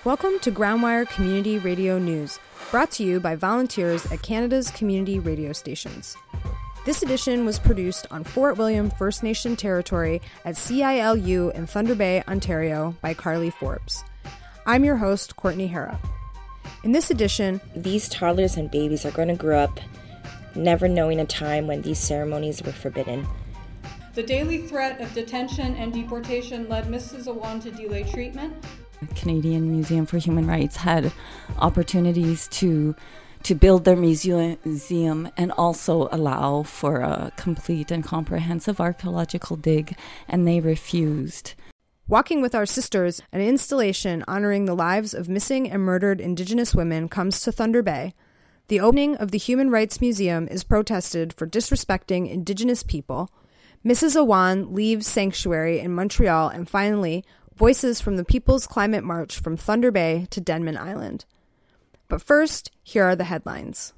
Welcome to Groundwire Community Radio News, brought to you by volunteers at Canada's community radio stations. This edition was produced on Fort William First Nation territory at CILU in Thunder Bay, Ontario by Carly Forbes. I'm your host, Courtney Harrop. In this edition, these toddlers and babies are going to grow up never knowing a time when these ceremonies were forbidden. The daily threat of detention and deportation led Mrs. Awan to delay treatment. The Canadian Museum for Human Rights had opportunities to build their museum and also allow for a complete and comprehensive archaeological dig, and they refused. Walking with Our Sisters, an installation honoring the lives of missing and murdered Indigenous women, comes to Thunder Bay. The opening of the Human Rights Museum is protested for disrespecting Indigenous people. Mrs. Awan leaves sanctuary in Montreal, and finally, voices from the People's Climate March from Thunder Bay to Denman Island. But first, here are the headlines.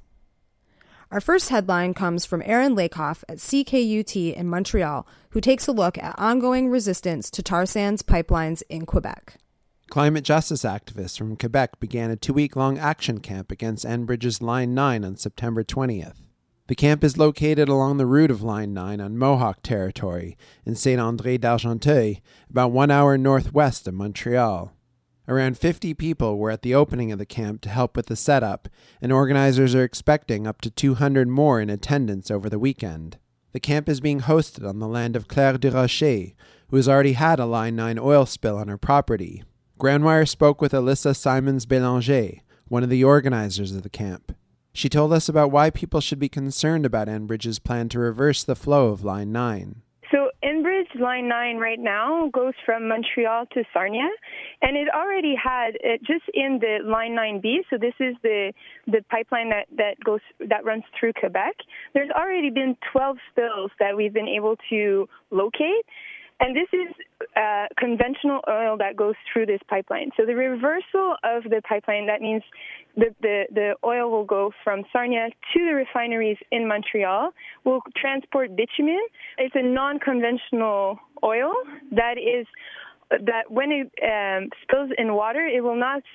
Our first headline comes from Aaron Lakoff at CKUT in Montreal, who takes a look at ongoing resistance to tar sands pipelines in Quebec. Climate justice activists from Quebec began a 2-week-long action camp against Enbridge's Line 9 on September 20th. The camp is located along the route of Line 9 on Mohawk territory in Saint-André-d'Argenteuil, about 1 hour northwest of Montreal. Around 50 people were at the opening of the camp to help with the setup, and organizers are expecting up to 200 more in attendance over the weekend. The camp is being hosted on the land of Claire Durocher, who has already had a Line 9 oil spill on her property. Groundwire spoke with Alyssa Simons-Bélanger, one of the organizers of the camp. She told us about why people should be concerned about Enbridge's plan to reverse the flow of Line 9. So Enbridge Line 9 right now goes from Montreal to Sarnia, and it already had it just in the Line 9B. So this is the pipeline that runs through Quebec. There's already been 12 spills that we've been able to locate. And this is conventional oil that goes through this pipeline. So the reversal of the pipeline, that means the oil will go from Sarnia to the refineries in Montreal, will transport bitumen. It's a non-conventional oil that when it spills in water, it will not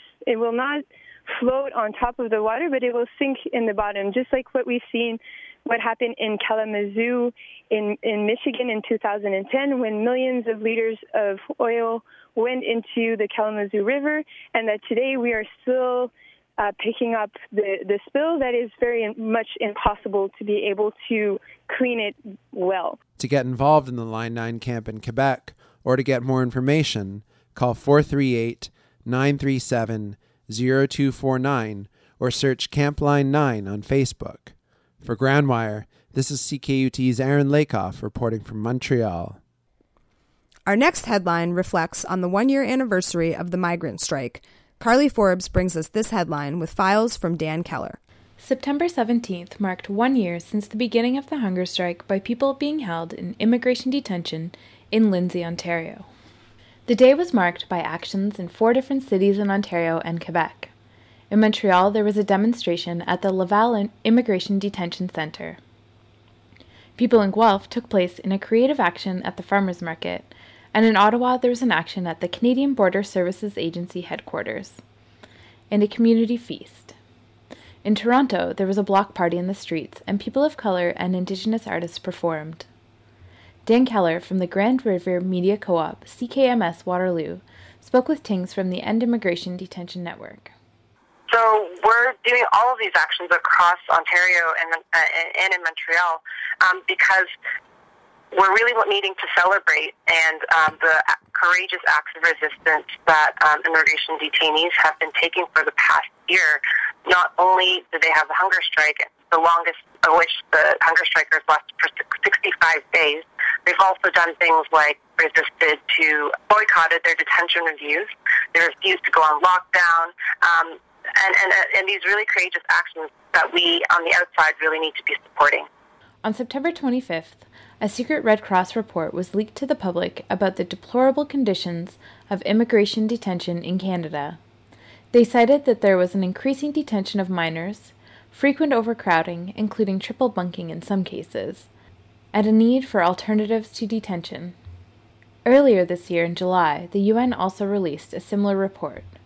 float on top of the water, but it will sink in the bottom, just like what happened in Kalamazoo in Michigan in 2010, when millions of liters of oil went into the Kalamazoo River, and that today we are still picking up the spill. That is very much impossible to be able to clean it well. To get involved in the Line 9 camp in Quebec, or to get more information, call 438-937-0249 or search Camp Line 9 on Facebook. For Groundwire, this is CKUT's Aaron Lakoff reporting from Montreal. Our next headline reflects on the 1-year anniversary of the migrant strike. Carly Forbes brings us this headline with files from Dan Keller. September 17th marked 1 year since the beginning of the hunger strike by people being held in immigration detention in Lindsay, Ontario. The day was marked by actions in 4 different cities in Ontario and Quebec. In Montreal, there was a demonstration at the Laval Immigration Detention Centre. People in Guelph took place in a creative action at the Farmers Market, and in Ottawa there was an action at the Canadian Border Services Agency headquarters, and a community feast. In Toronto, there was a block party in the streets, and people of colour and Indigenous artists performed. Dan Keller from the Grand River Media Co-op, CKMS Waterloo, spoke with Tings from the End Immigration Detention Network. So we're doing all of these actions across Ontario and in Montreal because we're really needing to celebrate and the courageous acts of resistance that immigration detainees have been taking for the past year. Not only do they have the hunger strike, the longest of which the hunger strikers lasted for 65 days, they've also done things like boycotted their detention reviews. They refused to go on lockdown. And these really courageous actions that we, on the outside, really need to be supporting. On September 25th, a secret Red Cross report was leaked to the public about the deplorable conditions of immigration detention in Canada. They cited that there was an increasing detention of minors, frequent overcrowding, including triple bunking in some cases, and a need for alternatives to detention. Earlier this year in July, the UN also released a similar report.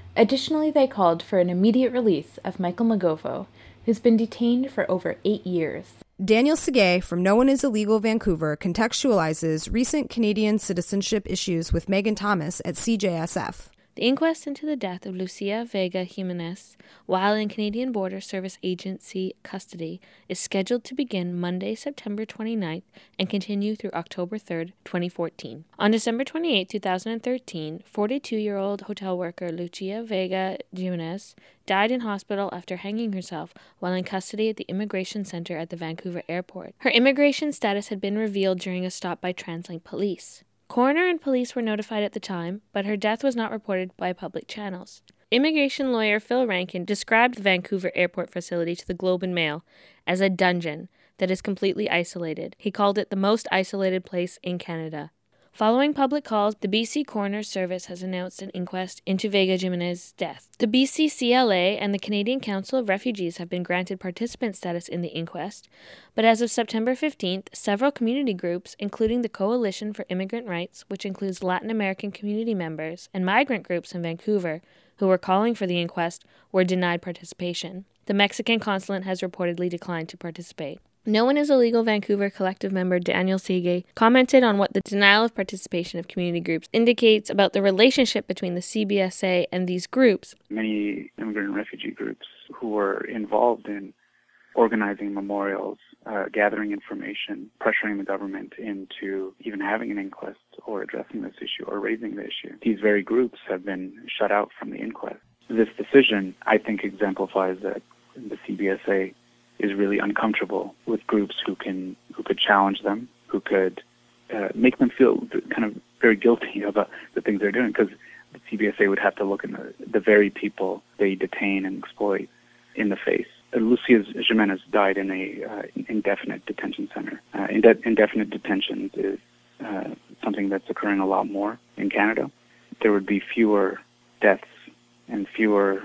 Additionally, they called for an immediate release of Michael Magofo, who's been detained for over 8 years. Daniel Segay from No One Is Illegal Vancouver contextualizes recent Canadian citizenship issues with Megan Thomas at CJSF. The inquest into the death of Lucia Vega Jimenez while in Canadian Border Service Agency custody is scheduled to begin Monday, September 29th and continue through October 3rd, 2014. On December 28, 2013, 42-year-old hotel worker Lucia Vega Jimenez died in hospital after hanging herself while in custody at the Immigration Center at the Vancouver airport. Her immigration status had been revealed during a stop by TransLink police. Coroner and police were notified at the time, but her death was not reported by public channels. Immigration lawyer Phil Rankin described the Vancouver airport facility to the Globe and Mail as a dungeon that is completely isolated. He called it the most isolated place in Canada. Following public calls, the BC Coroner's Service has announced an inquest into Vega Jimenez's death. The BC CLA and the Canadian Council of Refugees have been granted participant status in the inquest, but as of September 15th, several community groups, including the Coalition for Immigrant Rights, which includes Latin American community members, and migrant groups in Vancouver, who were calling for the inquest, were denied participation. The Mexican consulate has reportedly declined to participate. No One Is Illegal Vancouver collective member Daniel Segay commented on what the denial of participation of community groups indicates about the relationship between the CBSA and these groups. Many immigrant and refugee groups who were involved in organizing memorials, gathering information, pressuring the government into even having an inquest or addressing this issue or raising the issue. These very groups have been shut out from the inquest. This decision, I think, exemplifies that the CBSA is really uncomfortable with groups who could challenge them, who could make them feel kind of very guilty about the things they're doing, because the CBSA would have to look in the very people they detain and exploit in the face. Lucia Jimenez died in a indefinite detention center. Indefinite detention is something that's occurring a lot more in Canada. There would be fewer deaths and fewer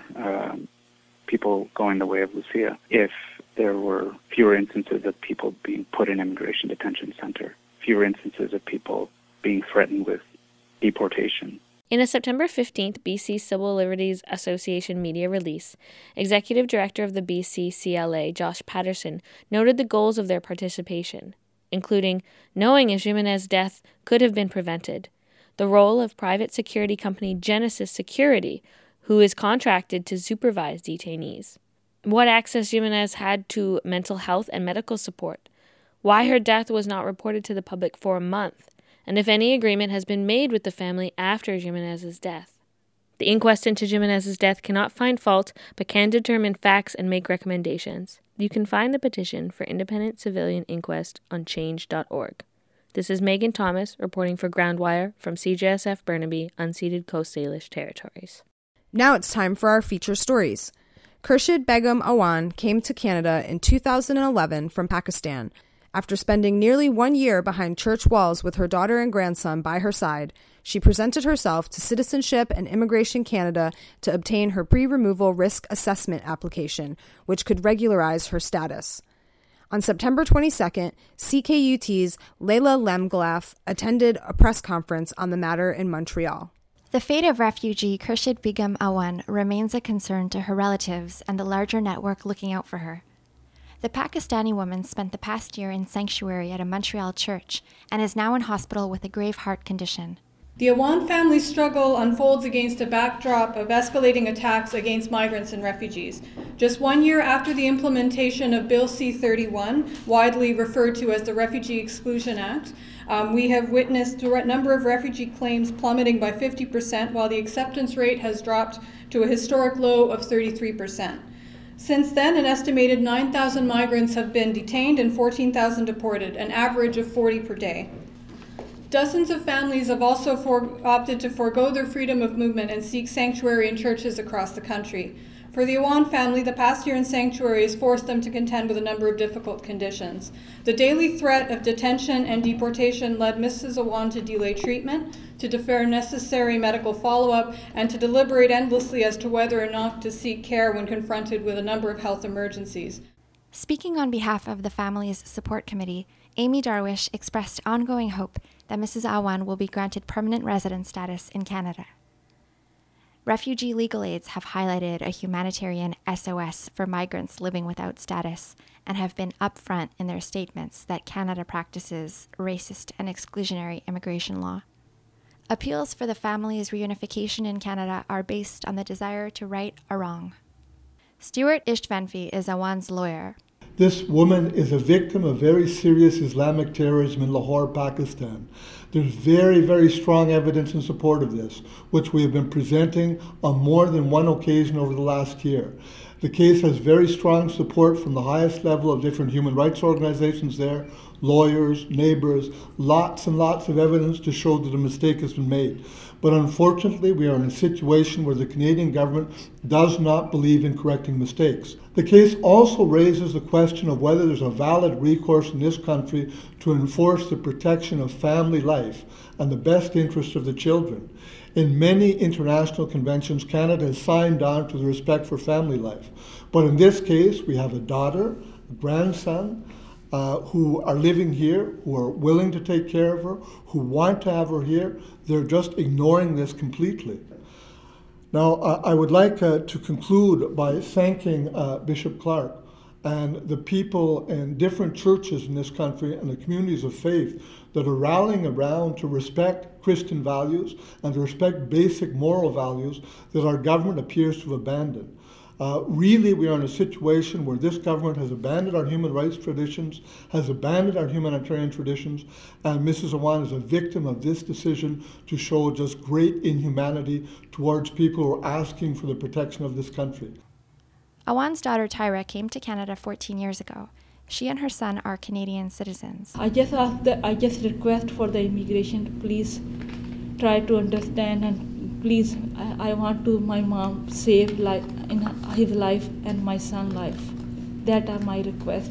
people going the way of Lucia if there were fewer instances of people being put in immigration detention center, fewer instances of people being threatened with deportation. In a September 15th BC Civil Liberties Association media release, Executive Director of the BC CLA, Josh Patterson, noted the goals of their participation, including knowing if Jimenez's death could have been prevented, the role of private security company Genesis Security, who is contracted to supervise detainees, what access Jimenez had to mental health and medical support, why her death was not reported to the public for a month, and if any agreement has been made with the family after Jimenez's death. The inquest into Jimenez's death cannot find fault, but can determine facts and make recommendations. You can find the petition for independent civilian inquest on change.org. This is Megan Thomas reporting for Groundwire from CJSF Burnaby, unceded Coast Salish territories. Now it's time for our feature stories. Khurshid Begum Awan came to Canada in 2011 from Pakistan. After spending nearly 1 year behind church walls with her daughter and grandson by her side, she presented herself to Citizenship and Immigration Canada to obtain her pre-removal risk assessment application, which could regularize her status. On September 22nd, CKUT's Layla Lemglaf attended a press conference on the matter in Montreal. The fate of refugee Khurshid Begum Awan remains a concern to her relatives and the larger network looking out for her. The Pakistani woman spent the past year in sanctuary at a Montreal church and is now in hospital with a grave heart condition. The Awan family's struggle unfolds against a backdrop of escalating attacks against migrants and refugees. Just 1 year after the implementation of Bill C-31, widely referred to as the Refugee Exclusion Act, we have witnessed a number of refugee claims plummeting by 50%, while the acceptance rate has dropped to a historic low of 33%. Since then, an estimated 9,000 migrants have been detained and 14,000 deported, an average of 40 per day. Dozens of families have also opted to forego their freedom of movement and seek sanctuary in churches across the country. For the Awan family, the past year in sanctuary has forced them to contend with a number of difficult conditions. The daily threat of detention and deportation led Mrs. Awan to delay treatment, to defer necessary medical follow-up, and to deliberate endlessly as to whether or not to seek care when confronted with a number of health emergencies. Speaking on behalf of the family's support committee, Amy Darwish expressed ongoing hope that Mrs. Awan will be granted permanent resident status in Canada. Refugee legal aids have highlighted a humanitarian SOS for migrants living without status and have been upfront in their statements that Canada practices racist and exclusionary immigration law. Appeals for the family's reunification in Canada are based on the desire to right a wrong. Stuart Ishvanfi is Awan's lawyer. This woman is a victim of very serious Islamic terrorism in Lahore, Pakistan. There's very, very strong evidence in support of this, which we have been presenting on more than one occasion over the last year. The case has very strong support from the highest level of different human rights organizations there, lawyers, neighbors, lots and lots of evidence to show that a mistake has been made. But unfortunately, we are in a situation where the Canadian government does not believe in correcting mistakes. The case also raises the question of whether there's a valid recourse in this country to enforce the protection of family life and the best interest of the children. In many international conventions, Canada has signed on to the respect for family life. But in this case, we have a daughter, a grandson, who are living here, who are willing to take care of her, who want to have her here. They're just ignoring this completely. Now, I would like to conclude by thanking Bishop Clark and the people in different churches in this country and the communities of faith that are rallying around to respect Christian values and to respect basic moral values that our government appears to have abandoned. Really, we are in a situation where this government has abandoned our human rights traditions, has abandoned our humanitarian traditions, and Mrs. Awan is a victim of this decision to show just great inhumanity towards people who are asking for the protection of this country. Awan's daughter Tyra came to Canada 14 years ago. She and her son are Canadian citizens. I just request for the immigration to please try to understand, and please, I want to my mom save life in his life and my son's life. That are my request.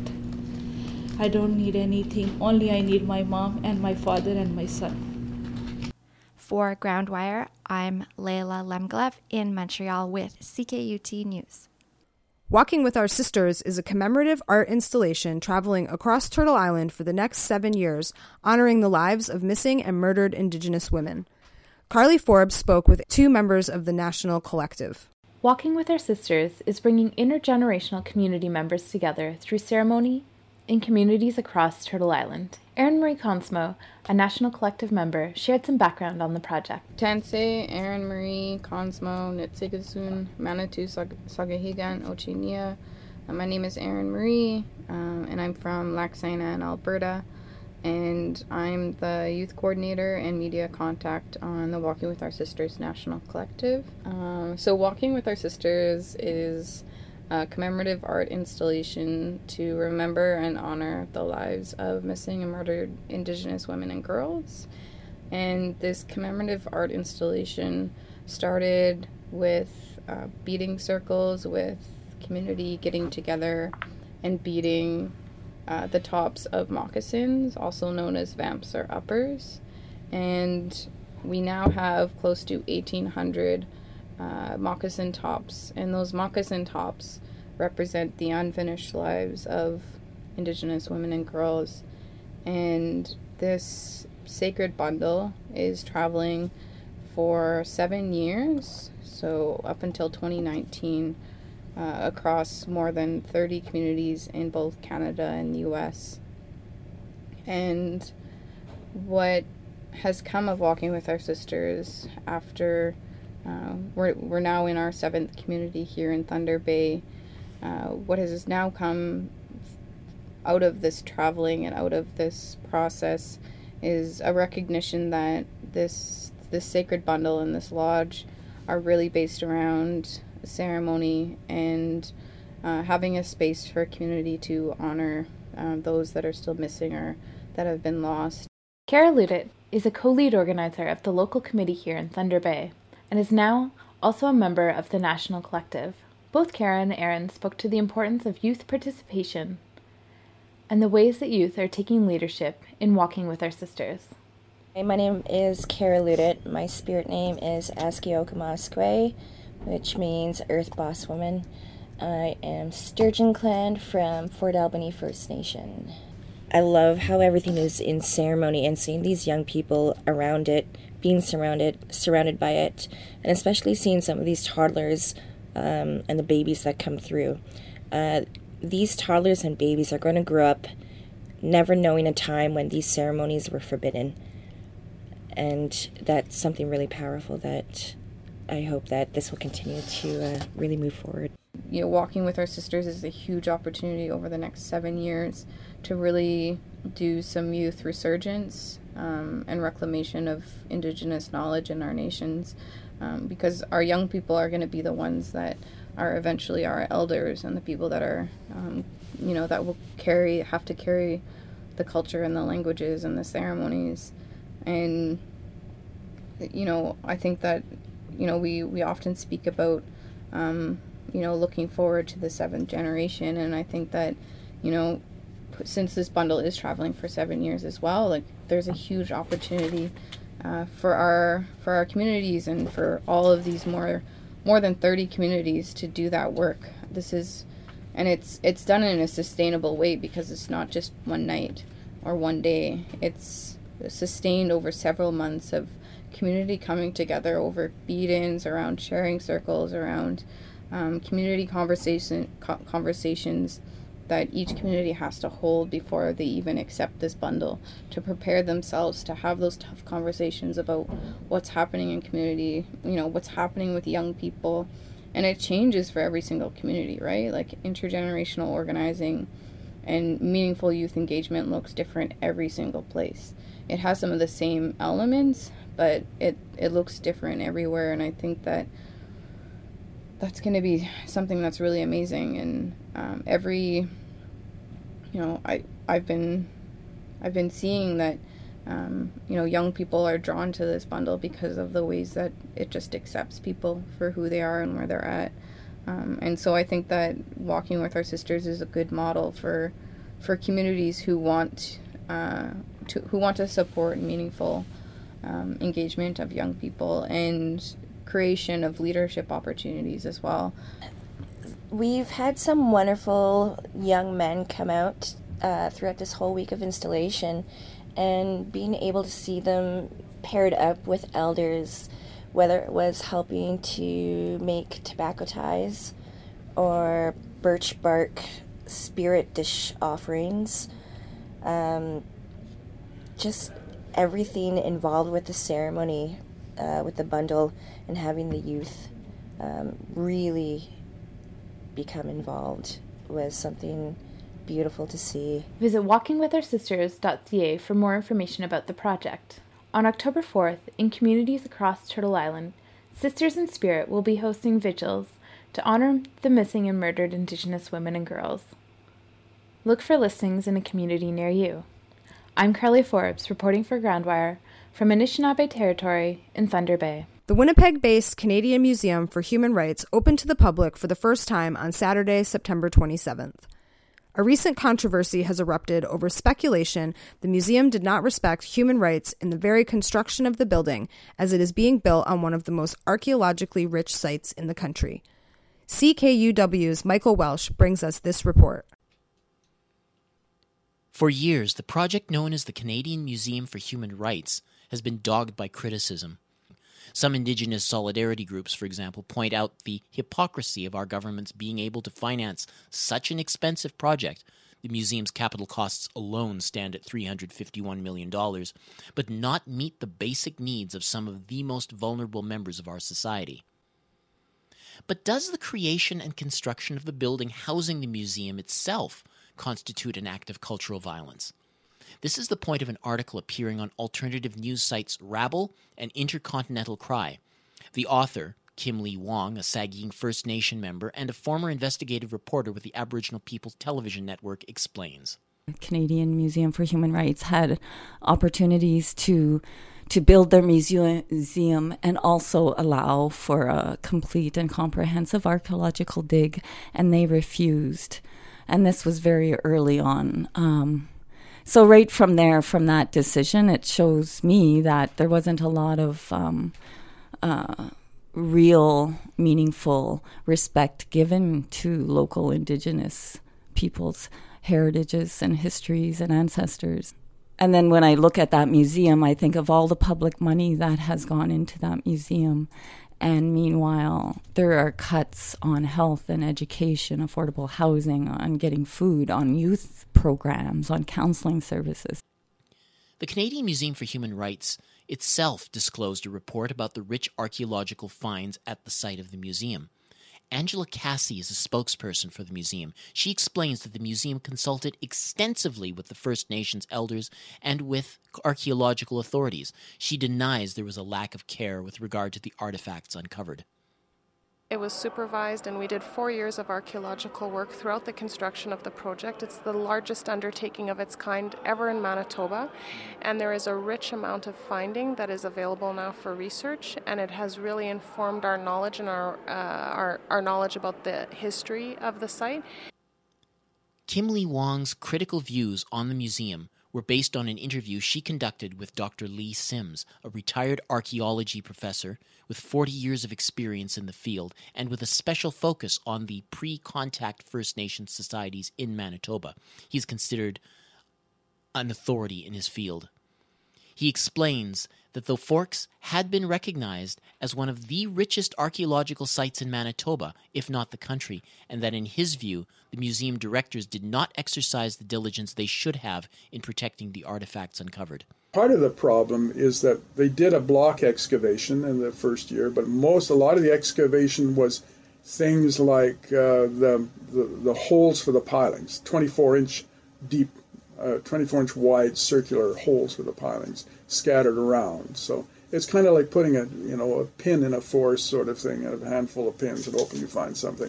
I don't need anything. Only I need my mom and my father and my son. For Groundwire, I'm Layla Lemglev in Montreal with CKUT News. Walking with Our Sisters is a commemorative art installation traveling across Turtle Island for the next 7 years, honoring the lives of missing and murdered Indigenous women. Carly Forbes spoke with 2 members of the National Collective. Walking with Our Sisters is bringing intergenerational community members together through ceremony in communities across Turtle Island. Erin Marie Consmo, a National Collective member, shared some background on the project. Tansei, Erin Marie Consmo, Nitsigasun, Manitou Sagahigan, Ochinia. My name is Erin Marie, and I'm from Lacsina in Alberta, and I'm the youth coordinator and media contact on the Walking with Our Sisters National Collective. So Walking with Our Sisters is a commemorative art installation to remember and honor the lives of missing and murdered Indigenous women and girls. And this commemorative art installation started with beading circles, with community getting together and beading the tops of moccasins, also known as vamps or uppers. And we now have close to 1,800 moccasin tops, and those moccasin tops represent the unfinished lives of Indigenous women and girls. And this sacred bundle is traveling for 7 years, so up until 2019, across more than 30 communities in both Canada and the US. And what has come of Walking with Our Sisters after we're now in our 7th community here in Thunder Bay. What has now come out of this traveling and out of this process is a recognition that this sacred bundle and this lodge are really based around ceremony and having a space for a community to honor those that are still missing or that have been lost. Kara Ludit is a co-lead organizer of the local committee here in Thunder Bay, and is now also a member of the National Collective. Both Kara and Erin spoke to the importance of youth participation and the ways that youth are taking leadership in Walking with Our Sisters. My name is Kara Ludit. My spirit name is Askiokumaskwe, which means Earth Boss Woman. I am Sturgeon Clan from Fort Albany First Nation. I love how everything is in ceremony, and seeing these young people around it, being surrounded by it, and especially seeing some of these toddlers and the babies that come through. These toddlers and babies are going to grow up never knowing a time when these ceremonies were forbidden. And that's something really powerful that I hope that this will continue to really move forward. You know, Walking with Our Sisters is a huge opportunity over the next 7 years to really do some youth resurgence and reclamation of Indigenous knowledge in our nations, because our young people are going to be the ones that are eventually our elders and the people that are, that will have to carry the culture and the languages and the ceremonies. And, I think that, we often speak about, looking forward to the 7th generation. And I think that, since this bundle is traveling for 7 years as well, like there's a huge opportunity for our communities and for all of these more than 30 communities to do that work. It's done in a sustainable way, because it's not just one night or one day. It's sustained over several months of community coming together over beat-ins, around sharing circles, around community conversations that each community has to hold before they even accept this bundle, to prepare themselves to have those tough conversations about what's happening in community, what's happening with young people. And it changes for every single community, right? Like intergenerational organizing and meaningful youth engagement looks different every single place. It has some of the same elements, but it looks different everywhere. And I think that that's going to be something that's really amazing. And I've been seeing that young people are drawn to this bundle because of the ways that it just accepts people for who they are and where they're at. And so I think that Walking with Our Sisters is a good model for communities who want to support meaningful engagement of young people and creation of leadership opportunities as well. We've had some wonderful young men come out throughout this whole week of installation, and being able to see them paired up with elders, whether it was helping to make tobacco ties or birch bark spirit dish offerings, just everything involved with the ceremony, with the bundle, and having the youth really become involved was something beautiful to see. Visit walkingwithoursisters.ca for more information about the project. On October 4th, in communities across Turtle Island, Sisters in Spirit will be hosting vigils to honor the missing and murdered Indigenous women and girls. Look for listings in a community near you. I'm Carly Forbes, reporting for Groundwire from Anishinaabe Territory in Thunder Bay. The Winnipeg-based Canadian Museum for Human Rights opened to the public for the first time on Saturday, September 27th. A recent controversy has erupted over speculation the museum did not respect human rights in the very construction of the building, as it is being built on one of the most archaeologically rich sites in the country. CKUW's Michael Welsh brings us this report. For years, the project known as the Canadian Museum for Human Rights has been dogged by criticism. Some Indigenous solidarity groups, for example, point out the hypocrisy of our governments being able to finance such an expensive project. The museum's capital costs alone stand at $351 million, but not meet the basic needs of some of the most vulnerable members of our society. But does the creation and construction of the building housing the museum itself constitute an act of cultural violence? This is the point of an article appearing on alternative news sites Rabble and Intercontinental Cry. The author, Kim Lee Wong, a Saugeen First Nation member and a former investigative reporter with the Aboriginal People's Television Network, explains. The Canadian Museum for Human Rights had opportunities to build their museum and also allow for a complete and comprehensive archaeological dig, and they refused. And this was very early on. So right from there, from that decision, it shows me that there wasn't a lot of real, meaningful respect given to local Indigenous peoples heritages and histories and ancestors. And then when I look at that museum, I think of all the public money that has gone into that museum. And meanwhile, there are cuts on health and education, affordable housing, on getting food, on youth programs, on counseling services. The Canadian Museum for Human Rights itself disclosed a report about the rich archaeological finds at the site of the museum. Angela Cassie is a spokesperson for the museum. She explains that the museum consulted extensively with the First Nations elders and with archaeological authorities. She denies there was a lack of care with regard to the artifacts uncovered. It was supervised, and we did 4 years of archaeological work throughout the construction of the project. It's the largest undertaking of its kind ever in Manitoba, and there is a rich amount of finding that is available now for research, and it has really informed our knowledge and our knowledge about the history of the site. Kim Lee Wong's critical views on the museum were based on an interview she conducted with Dr. Lee Sims, a retired archaeology professor with 40 years of experience in the field and with a special focus on the pre-contact First Nations societies in Manitoba. He's considered an authority in his field. He explains that the Forks had been recognized as one of the richest archaeological sites in Manitoba, if not the country, and that in his view, the museum directors did not exercise the diligence they should have in protecting the artifacts uncovered. Part of the problem is that they did a block excavation in the first year, but a lot of the excavation was things like the holes for the pilings, 24-inch deep, 24-inch wide circular holes for the pilings scattered around. So it's kind of like putting a pin in a forest sort of thing, a handful of pins, and hoping you find something.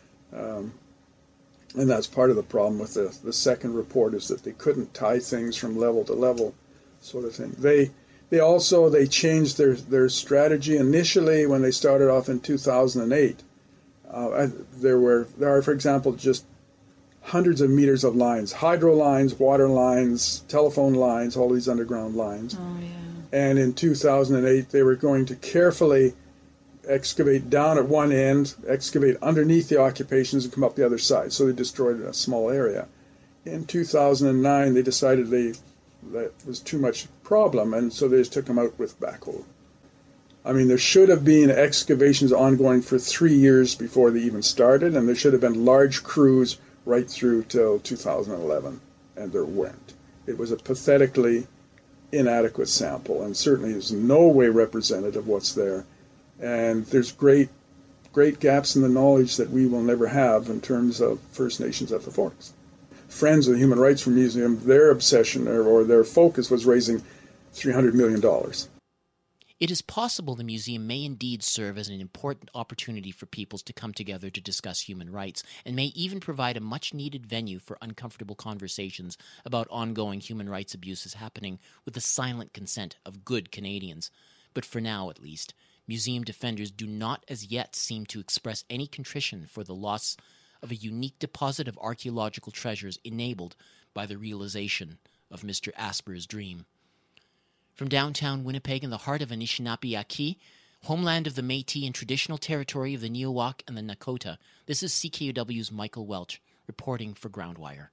And that's part of the problem with the second report, is that they couldn't tie things from level to level, sort of thing. They changed their strategy initially when they started off in 2008. There are, for example, just hundreds of meters of lines, hydro lines, water lines, telephone lines, all these underground lines. Oh, yeah. And in 2008, they were going to carefully excavate down at one end, excavate underneath the occupations, and come up the other side. So they destroyed a small area. In 2009, they decided that was too much problem, and so they just took them out with backhoe. I mean, there should have been excavations ongoing for 3 years before they even started, and there should have been large crews right through till 2011, and there weren't. It was a pathetically inadequate sample, and certainly is no way representative of what's there. And there's great gaps in the knowledge that we will never have in terms of First Nations at the Forks. Friends of the Human Rights Museum, their obsession or their focus was raising $300 million. It is possible the museum may indeed serve as an important opportunity for peoples to come together to discuss human rights, and may even provide a much-needed venue for uncomfortable conversations about ongoing human rights abuses happening with the silent consent of good Canadians. But for now, at least, museum defenders do not as yet seem to express any contrition for the loss of a unique deposit of archaeological treasures enabled by the realization of Mr. Asper's dream. From downtown Winnipeg in the heart of Anishinaabe-Yaqui, homeland of the Métis and traditional territory of the Neowak and the Nakota, this is CKUW's Michael Welch, reporting for Groundwire.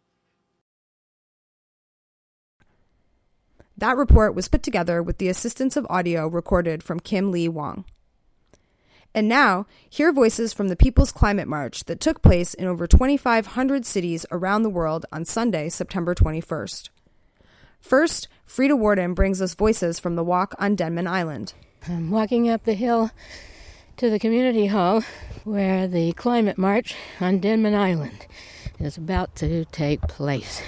That report was put together with the assistance of audio recorded from Kim Lee Wong. And now, hear voices from the People's Climate March that took place in over 2,500 cities around the world on Sunday, September 21st. First, Frida Warden brings us voices from the walk on Denman Island. I'm walking up the hill to the community hall where the climate march on Denman Island is about to take place.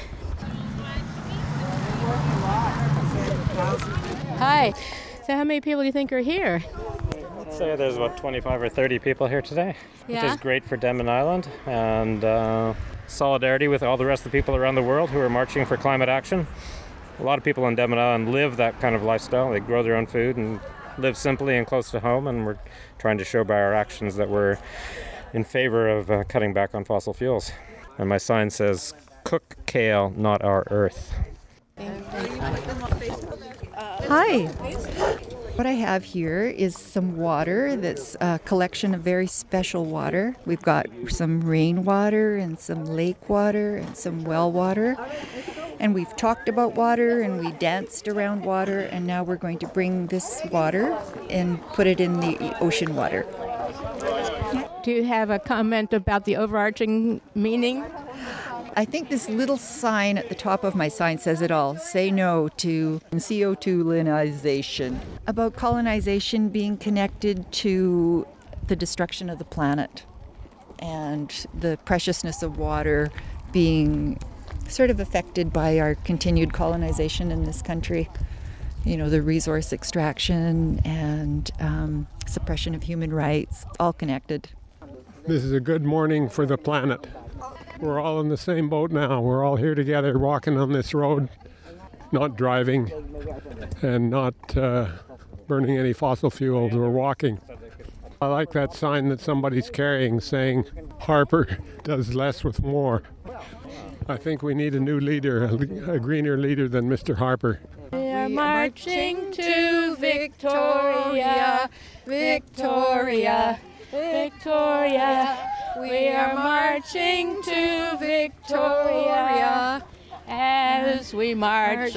Hi. So how many people do you think are here? I'd say there's about 25 or 30 people here today, Yeah. which is great for Denman Island, and solidarity with all the rest of the people around the world who are marching for climate action. A lot of people in Denman Island live that kind of lifestyle. They grow their own food and live simply and close to home, and we're trying to show by our actions that we're in favor of cutting back on fossil fuels. And my sign says, "Cook kale, not our earth." Hi. What I have here is some water that's a collection of very special water. We've got some rainwater and some lake water and some well water. And we've talked about water and we danced around water, and now we're going to bring this water and put it in the ocean water. Do you have a comment about the overarching meaning? I think this little sign at the top of my sign says it all. Say no to CO2 colonization. About colonization being connected to the destruction of the planet and the preciousness of water being sort of affected by our continued colonization in this country. You know, the resource extraction and suppression of human rights, all connected. This is a good morning for the planet. We're all in the same boat now. We're all here together walking on this road, not driving and not burning any fossil fuels. We're walking. I like that sign that somebody's carrying saying Harper does less with more. I think we need a new leader, a greener leader than Mr. Harper. We are marching to Victoria, Victoria, Victoria. We are marching to Victoria as we march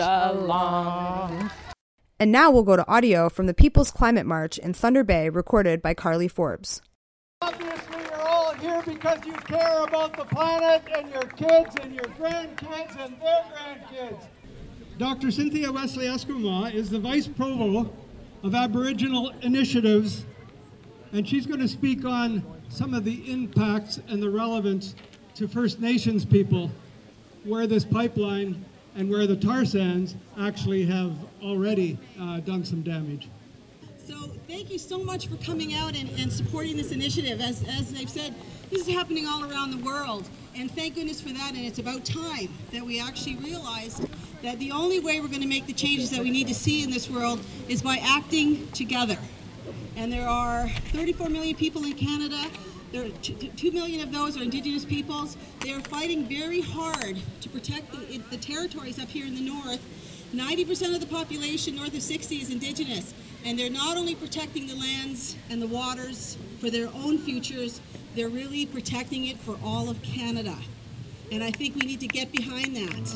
along. And now we'll go to audio from the People's Climate March in Thunder Bay, recorded by Carly Forbes. Obviously, you're all here because you care about the planet and your kids and your grandkids and their grandkids. Dr. Cynthia Wesley Esquimaux is the Vice Provost of Aboriginal Initiatives, and she's going to speak on some of the impacts and the relevance to First Nations people where this pipeline and where the tar sands actually have already done some damage. So thank you so much for coming out and supporting this initiative. As they've said, this is happening all around the world, and thank goodness for that, and it's about time that we actually realize that the only way we're going to make the changes that we need to see in this world is by acting together. And there are 34 million people in Canada. There are 2 million of those are Indigenous peoples. They are fighting very hard to protect the territories up here in the north. 90% of the population north of 60 is Indigenous. And they're not only protecting the lands and the waters for their own futures, they're really protecting it for all of Canada. And I think we need to get behind that.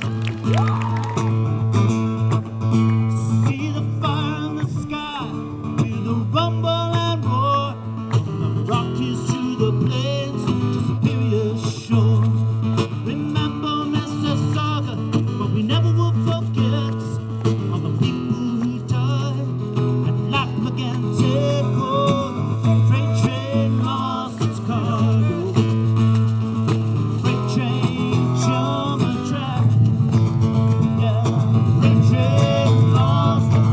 See the fire in the sky, feel the rumble and roar, the Rockies to the plains, to Superior Shore. Remember Mississauga, but we never will forget all the people who died at Lac against April. Freight train lost its cargo, freight train jumped the track. Yeah, freight train lost the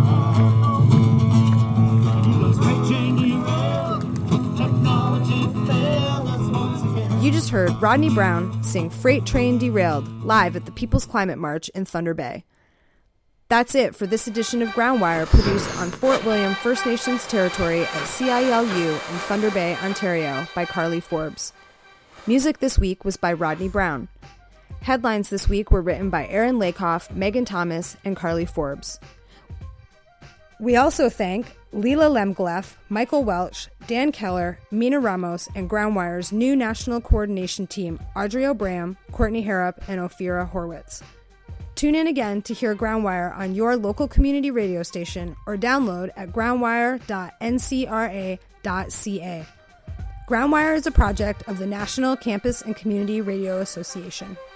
You just heard Rodney Brown sing Freight Train Derailed live at the People's Climate March in Thunder Bay. That's it for this edition of Groundwire, produced on Fort William First Nations territory at CILU in Thunder Bay, Ontario, by Carly Forbes. Music this week was by Rodney Brown. Headlines this week were written by Aaron Lakoff, Megan Thomas, and Carly Forbes. We also thank Leela Lemgleff, Michael Welch, Dan Keller, Mina Ramos, and Groundwire's new national coordination team, Audrey O'Bram, Courtney Harrop, and Ophira Horwitz. Tune in again to hear Groundwire on your local community radio station or download at groundwire.ncra.ca. Groundwire is a project of the National Campus and Community Radio Association.